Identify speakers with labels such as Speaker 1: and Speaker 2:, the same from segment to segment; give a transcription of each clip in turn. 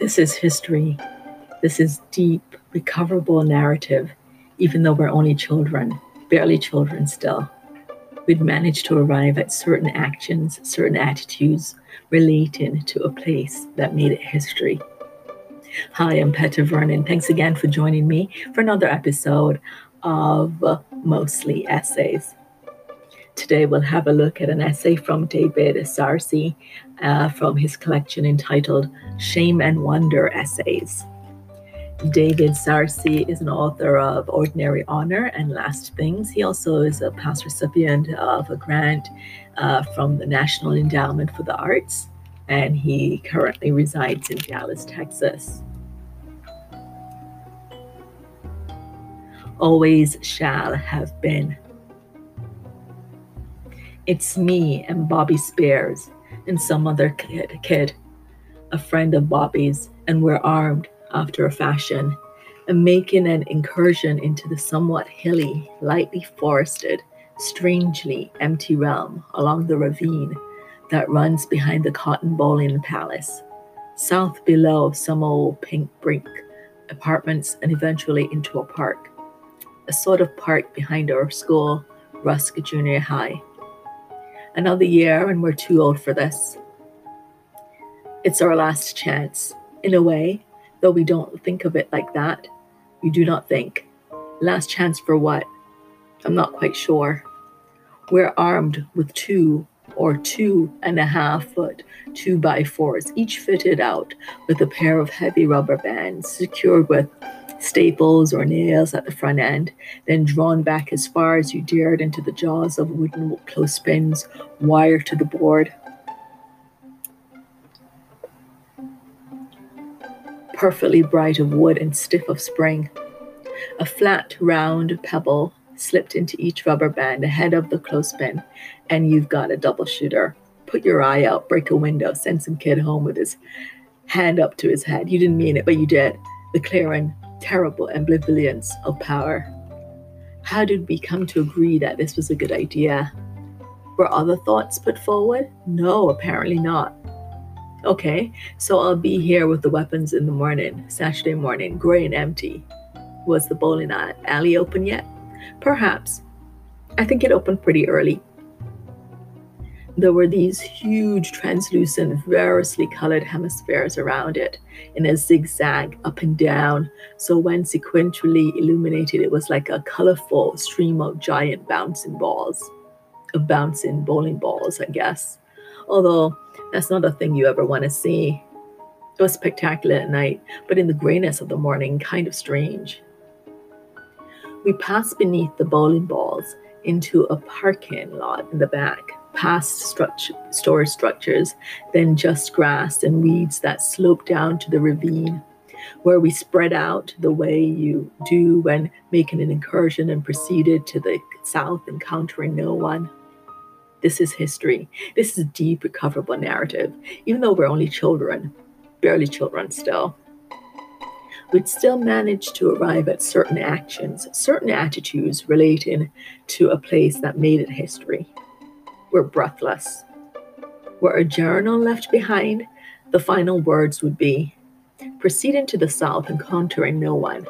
Speaker 1: This is history. This is deep, recoverable narrative, even though we're only children, barely children still. We'd managed to arrive at certain actions, certain attitudes relating to a place that made it history. Hi, I'm Petra Vernon. Thanks again for joining me for another episode of Mostly Essays. Today we'll have a look at an essay from David Sarcey from his collection entitled Shame and Wonder Essays. David Sarcey is an author of Ordinary Honor and Last Things. He also is a past recipient of a grant from the National Endowment for the Arts, and he currently resides in Dallas, Texas. Always shall have been. It's me and Bobby Spears and some other kid, a friend of Bobby's, and we're armed after a fashion and making an incursion into the somewhat hilly, lightly forested, strangely empty realm along the ravine that runs behind the Cotton Bowling Palace, south below some old pink brick apartments and eventually into a park, a sort of park behind our school, Rusk Junior High. Another year and we're too old for this. It's our last chance. In a way, though we don't think of it like that, we do not think. Last chance for what? I'm not quite sure. We're armed with 2 or 2.5 foot 2x4s, each fitted out with a pair of heavy rubber bands secured with staples or nails at the front end, then drawn back as far as you dared into the jaws of wooden clothespins wired to the board. Perfectly bright of wood and stiff of spring. A flat, round pebble slipped into each rubber band ahead of the clothespin, and you've got a double shooter. Put your eye out, break a window, send some kid home with his hand up to his head. You didn't mean it, but you did. The clear and terrible ambivalence of power. How did we come to agree that this was a good idea? Were other thoughts put forward? No, apparently not. Okay, so I'll be here with the weapons in the morning, Saturday morning, gray and empty. Was the bowling alley open yet? Perhaps. I think it opened pretty early. There were these huge, translucent, variously colored hemispheres around it in a zigzag up and down, so when sequentially illuminated, it was like a colorful stream of giant bouncing bowling balls, I guess. Although that's not a thing you ever want to see. It was spectacular at night, but in the grayness of the morning, kind of strange. We passed beneath the bowling balls into a parking lot in the back, past storage structures, then just grass and weeds that sloped down to the ravine, where we spread out the way you do when making an incursion and proceeded to the south, encountering no one. This is history. This is deep, recoverable narrative, even though we're only children, barely children still. We'd still manage to arrive at certain actions, certain attitudes relating to a place that made it history. We're breathless. Were a journal left behind, the final words would be, proceeding to the south, encountering no one.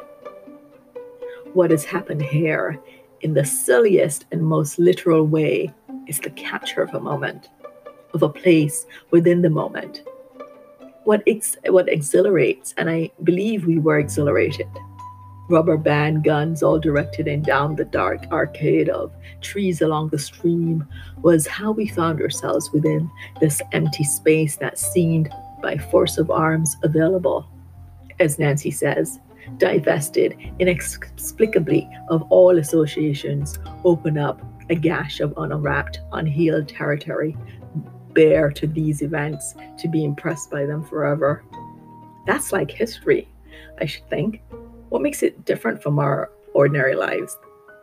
Speaker 1: What has happened here, in the silliest and most literal way, is the capture of a moment, of a place within the moment. What exhilarates, and I believe we were exhilarated. Rubber band guns all directed in down the dark arcade of trees along the stream was how we found ourselves within this empty space that seemed by force of arms available, as Nancy says, divested inexplicably of all associations, open up a gash of unwrapped, unhealed territory, bare to these events, to be impressed by them forever. That's like history, I should think. What makes it different from our ordinary lives?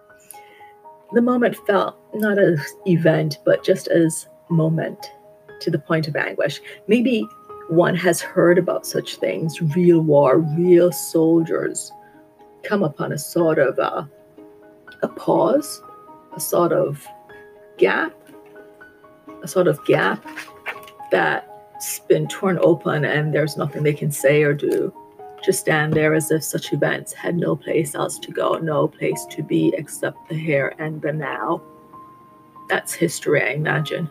Speaker 1: The moment felt not as event, but just as moment, to the point of anguish. Maybe one has heard about such things, real war, real soldiers, come upon a sort of a pause, a sort of gap that it's been torn open and there's nothing they can say or do. Just stand there as if such events had no place else to go, no place to be except the here and the now. That's history, I imagine.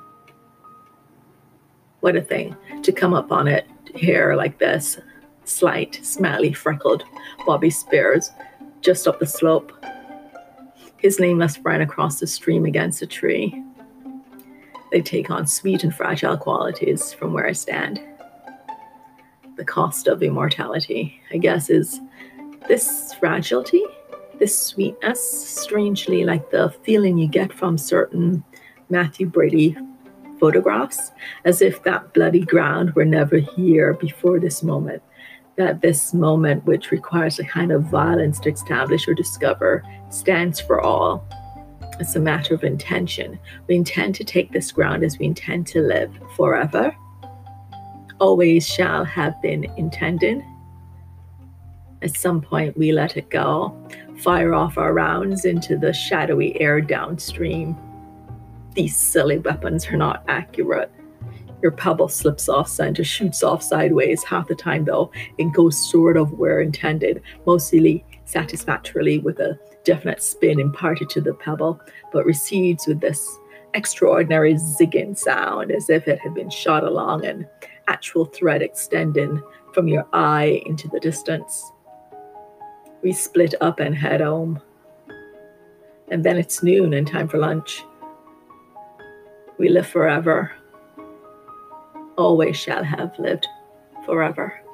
Speaker 1: What a thing to come up on it here like this. Slight, smelly, freckled Bobby Spears just up the slope. His nameless friend across the stream against a tree. They take on sweet and fragile qualities from where I stand. The cost of immortality, I guess, is this fragility, this sweetness, strangely like the feeling you get from certain Matthew Brady photographs, as if that bloody ground were never here before this moment, that this moment, which requires a kind of violence to establish or discover, stands for all. It's a matter of intention. We intend to take this ground as we intend to live forever. Always shall have been intended. At some point, we let it go, fire off our rounds into the shadowy air downstream. These silly weapons are not accurate. Your pebble slips off center, shoots off sideways. Half the time, though, it goes sort of where intended, mostly satisfactorily with a definite spin imparted to the pebble, but recedes with this extraordinary zigging sound as if it had been shot along an actual thread extending from your eye into the distance. We split up and head home. And then it's noon and time for lunch. We live forever. Always shall have lived forever.